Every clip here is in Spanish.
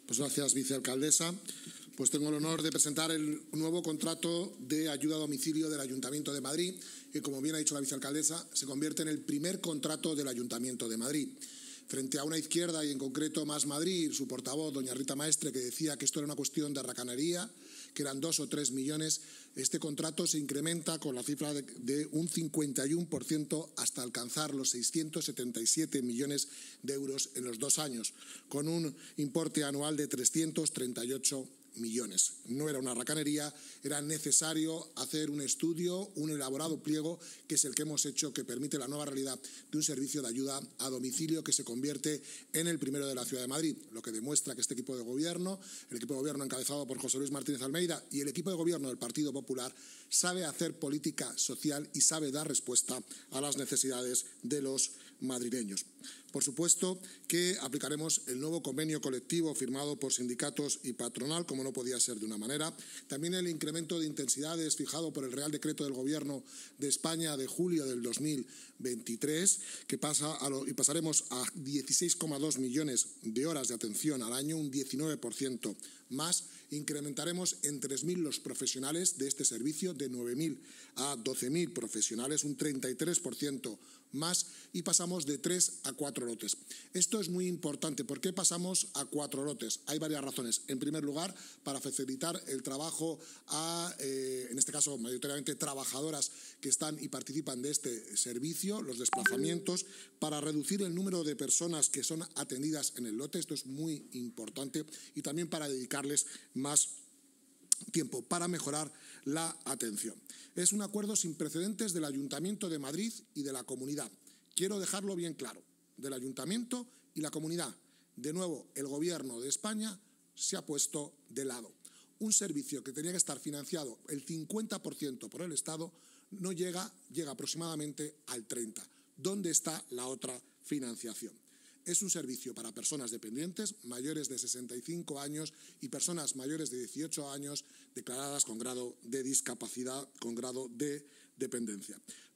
Pues gracias, vicealcaldesa. Pues tengo el honor de presentar el nuevo contrato de ayuda a domicilio del Ayuntamiento de Madrid, que, como bien ha dicho la vicealcaldesa, se convierte en el primer contrato del Ayuntamiento de Madrid. Frente a una izquierda, y en concreto Más Madrid, su portavoz, doña Rita Maestre, que decía que esto era una cuestión de racanería, que eran 2 o 3 millones, este contrato se incrementa con la cifra de un 51% hasta alcanzar los 677 millones de euros en los 2 años, con un importe anual de 338 millones. No era una racanería, era necesario hacer un estudio, un elaborado pliego, que es el que hemos hecho, que permite la nueva realidad de un servicio de ayuda a domicilio que se convierte en el primero de la Ciudad de Madrid, lo que demuestra que este equipo de gobierno, el equipo de gobierno encabezado por José Luis Martínez Almeida y el equipo de gobierno del Partido Popular, sabe hacer política social y sabe dar respuesta a las necesidades de los madrileños. Por supuesto que aplicaremos el nuevo convenio colectivo firmado por sindicatos y patronal, como no podía ser de una manera. También el incremento de intensidades fijado por el Real Decreto del Gobierno de España de julio del 2023, que pasaremos a 16,2 millones de horas de atención al año, un 19% más. Incrementaremos en 3.000 los profesionales de este servicio, de 9.000 a 12.000 profesionales, un 33% más, y pasamos de 3 a 4 lotes. Esto es muy importante. ¿Por qué pasamos a 4 lotes? Hay varias razones. En primer lugar, para facilitar el trabajo a, en este caso, mayoritariamente trabajadoras que están y participan de este servicio, los desplazamientos, para reducir el número de personas que son atendidas en el lote. Esto es muy importante, y también para dedicarles más tiempo, para mejorar la atención. Es un acuerdo sin precedentes del Ayuntamiento de Madrid y de la Comunidad. Quiero dejarlo bien claro, del Ayuntamiento y la Comunidad. De nuevo, el Gobierno de España se ha puesto de lado. Un servicio que tenía que estar financiado el 50% por el Estado no llega aproximadamente al 30%. ¿Dónde está la otra financiación? Es un servicio para personas dependientes mayores de 65 años y personas mayores de 18 años declaradas con grado de discapacidad, con grado de dependencia.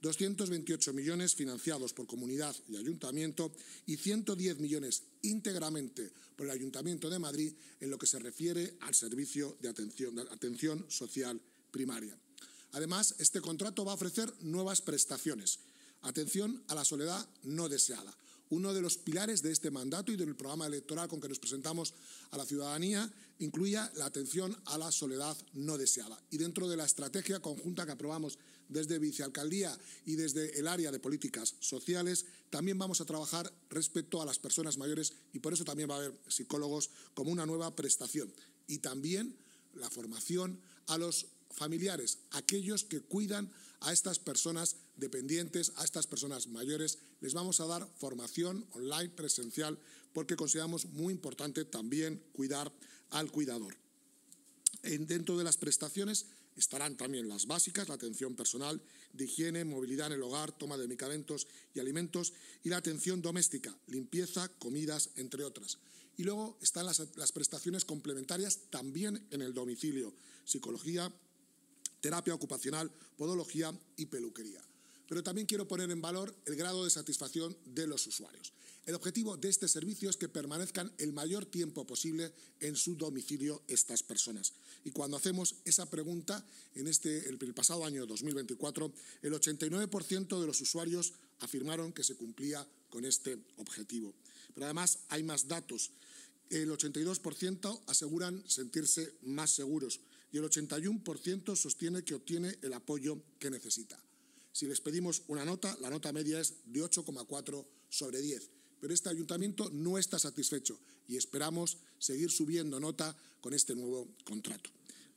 228 millones financiados por Comunidad y Ayuntamiento y 110 millones íntegramente por el Ayuntamiento de Madrid en lo que se refiere al servicio de atención social primaria. Además, este contrato va a ofrecer nuevas prestaciones. Atención a la soledad no deseada. Uno de los pilares de este mandato y del programa electoral con que nos presentamos a la ciudadanía incluía la atención a la soledad no deseada. Y dentro de la estrategia conjunta que aprobamos desde Vicealcaldía y desde el área de políticas sociales, también vamos a trabajar respecto a las personas mayores, y por eso también va a haber psicólogos como una nueva prestación. Y también la formación a los familiares, aquellos que cuidan a estas personas dependientes, a estas personas mayores. Les vamos a dar formación online, presencial, porque consideramos muy importante también cuidar al cuidador. Dentro de las prestaciones estarán también las básicas, la atención personal, de higiene, movilidad en el hogar, toma de medicamentos y alimentos, y la atención doméstica, limpieza, comidas, entre otras. Y luego están las prestaciones complementarias también en el domicilio: psicología, terapia ocupacional, podología y peluquería. Pero también quiero poner en valor el grado de satisfacción de los usuarios. El objetivo de este servicio es que permanezcan el mayor tiempo posible en su domicilio estas personas. Y cuando hacemos esa pregunta, el pasado año 2024, el 89% de los usuarios afirmaron que se cumplía con este objetivo. Pero además hay más datos. El 82% aseguran sentirse más seguros y el 81% sostiene que obtiene el apoyo que necesita. Si les pedimos una nota, la nota media es de 8,4 sobre 10. Pero este ayuntamiento no está satisfecho y esperamos seguir subiendo nota con este nuevo contrato.